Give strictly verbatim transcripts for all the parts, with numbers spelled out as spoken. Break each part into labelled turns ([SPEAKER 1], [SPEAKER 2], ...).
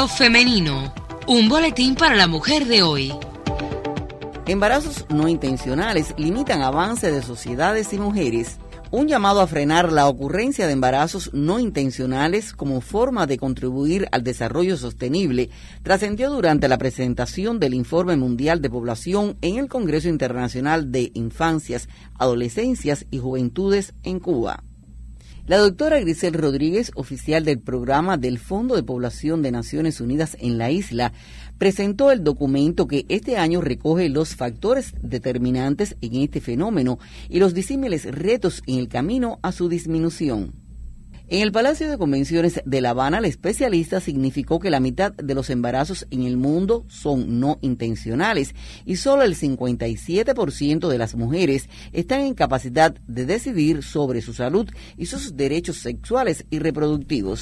[SPEAKER 1] Femenino, un boletín para la mujer de hoy.
[SPEAKER 2] Embarazos no intencionales limitan avance de sociedades y mujeres. Un llamado a frenar la ocurrencia de embarazos no intencionales como forma de contribuir al desarrollo sostenible trascendió durante la presentación del Informe Mundial de Población en el Congreso Internacional de Infancias, Adolescencias y Juventudes en Cuba. La doctora Grisel Rodríguez, oficial del Programa del Fondo de Población de Naciones Unidas en la isla, presentó el documento que este año recoge los factores determinantes en este fenómeno y los disímiles retos en el camino a su disminución. En el Palacio de Convenciones de La Habana, la especialista significó que la mitad de los embarazos en el mundo son no intencionales y solo el cincuenta y siete por ciento de las mujeres están en capacidad de decidir sobre su salud y sus derechos sexuales y reproductivos.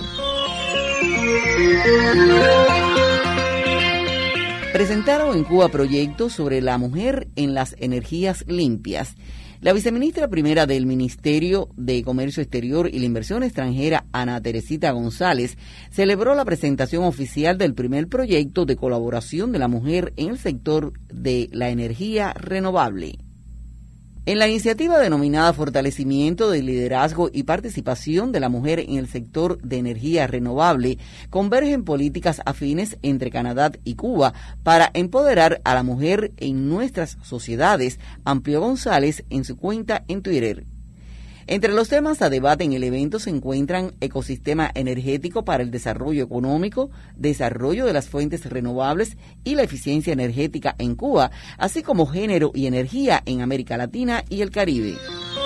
[SPEAKER 2] Presentaron en Cuba proyectos sobre la mujer en las energías limpias. La viceministra primera del Ministerio de Comercio Exterior y la Inversión Extranjera, Ana Teresita González, celebró la presentación oficial del primer proyecto de colaboración de la mujer en el sector de la energía renovable. En la iniciativa denominada Fortalecimiento del Liderazgo y Participación de la Mujer en el Sector de Energía Renovable, convergen políticas afines entre Canadá y Cuba para empoderar a la mujer en nuestras sociedades, amplió González en su cuenta en Twitter. Entre los temas a debate en el evento se encuentran ecosistema energético para el desarrollo económico, desarrollo de las fuentes renovables y la eficiencia energética en Cuba, así como género y energía en América Latina y el Caribe.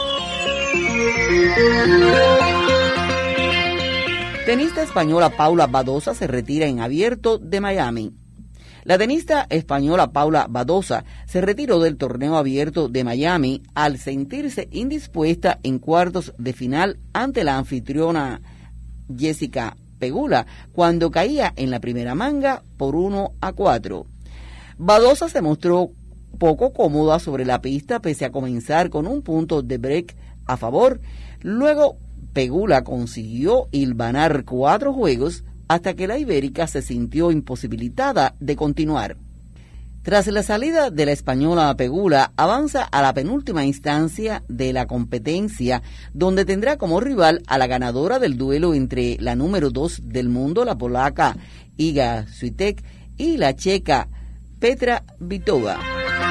[SPEAKER 2] Tenista española Paula Badosa se retira en Abierto de Miami. La tenista española Paula Badosa se retiró del torneo abierto de Miami al sentirse indispuesta en cuartos de final ante la anfitriona Jessica Pegula cuando caía en la primera manga por uno a cuatro. Badosa se mostró poco cómoda sobre la pista pese a comenzar con un punto de break a favor. Luego Pegula consiguió hilvanar cuatro juegos hasta que la ibérica se sintió imposibilitada de continuar. Tras la salida de la española Pegula, avanza a la penúltima instancia de la competencia, donde tendrá como rival a la ganadora del duelo entre la número dos del mundo, la polaca Iga Swiatek, y la checa Petra Kvitova.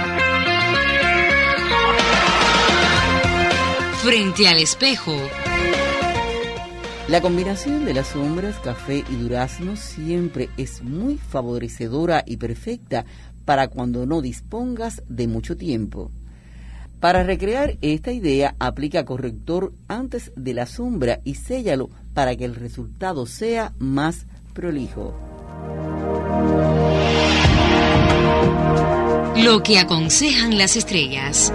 [SPEAKER 1] Frente al espejo.
[SPEAKER 2] La combinación de las sombras, café y durazno siempre es muy favorecedora y perfecta para cuando no dispongas de mucho tiempo. Para recrear esta idea, aplica corrector antes de la sombra y séllalo para que el resultado sea más prolijo.
[SPEAKER 1] Lo que aconsejan las estrellas.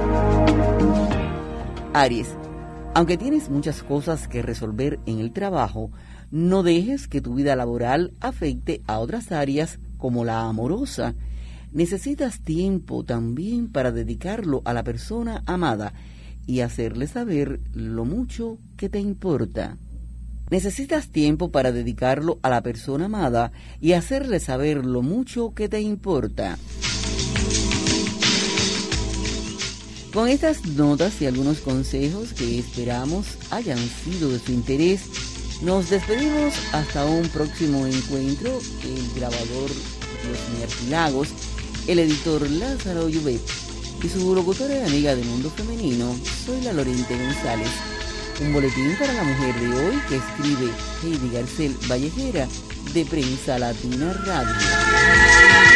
[SPEAKER 2] Aries. Aunque tienes muchas cosas que resolver en el trabajo, no dejes que tu vida laboral afecte a otras áreas como la amorosa. Necesitas tiempo también para dedicarlo a la persona amada y hacerle saber lo mucho que te importa. Necesitas tiempo para dedicarlo a la persona amada y hacerle saber lo mucho que te importa. Con estas notas y algunos consejos que esperamos hayan sido de su interés, nos despedimos hasta un próximo encuentro. El grabador Diosmir Lagos, el editor Lázaro Llobet y su locutora y amiga de Mundo Femenino, soy la Lorente González. Un boletín para la mujer de hoy que escribe Heidi Garcel Vallejera de Prensa Latina Radio.